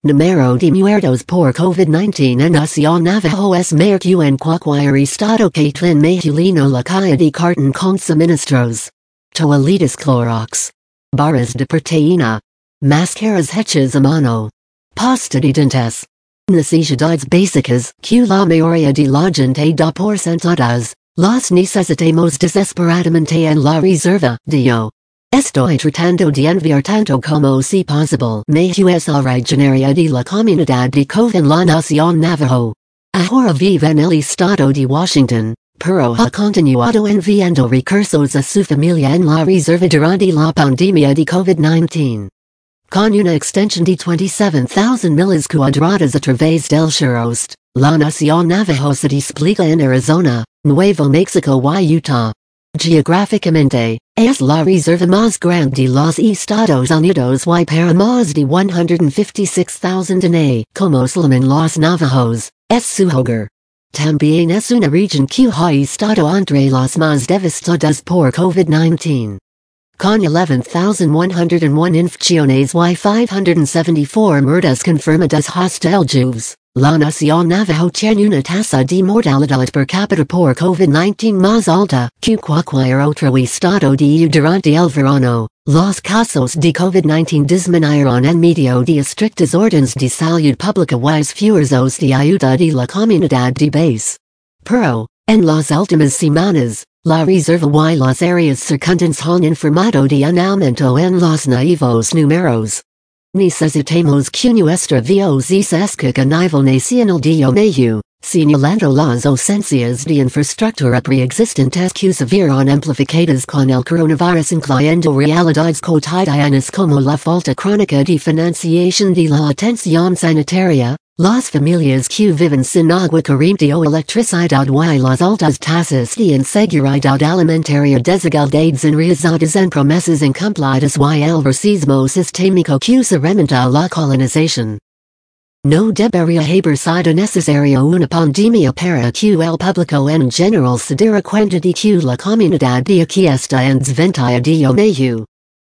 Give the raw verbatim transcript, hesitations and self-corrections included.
Número de muertos por COVID nineteen en Nación Navajo es mayor que en cualquier estado que tiene masculino la calle de cartón con suministros. Toallitas Clorox. Barras de proteína. Máscaras hechas a mano. Pasta de dientes. Necesidades básicas que la mayoría de la gente da por sentadas. Las necesitamos desesperadamente en la reserva, Dio. Estoy tratando de enviar tanto como si posible mahues originaria de la comunidad de Cove en la Nación Navajo. Ahora vive en el estado de Washington, pero ha continuado enviando recursos a su familia en la reserva durante la pandemia de COVID nineteen. Con una extensión de veintisiete mil millas cuadradas a través del suroeste, la Nación Navajo se despliega en Arizona, Nuevo México y Utah. Geográficamente, es la reserva más grande de los Estados Unidos y para más de ciento cincuenta y seis mil dene, como llaman los Navajos, es su hogar. También es una región que ha estado entre las más devastadas por COVID nineteen. Con eleven thousand one hundred one infecciones y five hundred seventy-four muertes confirmadas hasta el jueves, la Nación Navajo tiene una tasa de mortalidad per cápita por COVID nineteen más alta que cualquier otro estado de durante el verano. Los casos de COVID nineteen disminuyeron en medio de estrictas órdenes de salud pública y esfuerzos de ayuda de la comunidad de base. Pero, en las últimas semanas, la reserva y las áreas circundantes han informado de un aumento en los nuevos números. Necesitamos que nuestra voz se escuche a nivel nacional de Omahu, señalando las ausencias de infraestructura preexistentes que se vieron amplificadas con el coronavirus, incluyendo realidades cotidianas como la falta crónica de financiación de la atención sanitaria, las familias que viven sin agua corriente o electricidad y las altas tasas de inseguridad alimentaria, desigualdades enraizadas en promesas incumplidas y el racismo sistémico que se remonta a la colonización. No debería haber sido necesario una pandemia para que el público en general se diera cuenta de que la comunidad de aquí está en desventaja de Omahu.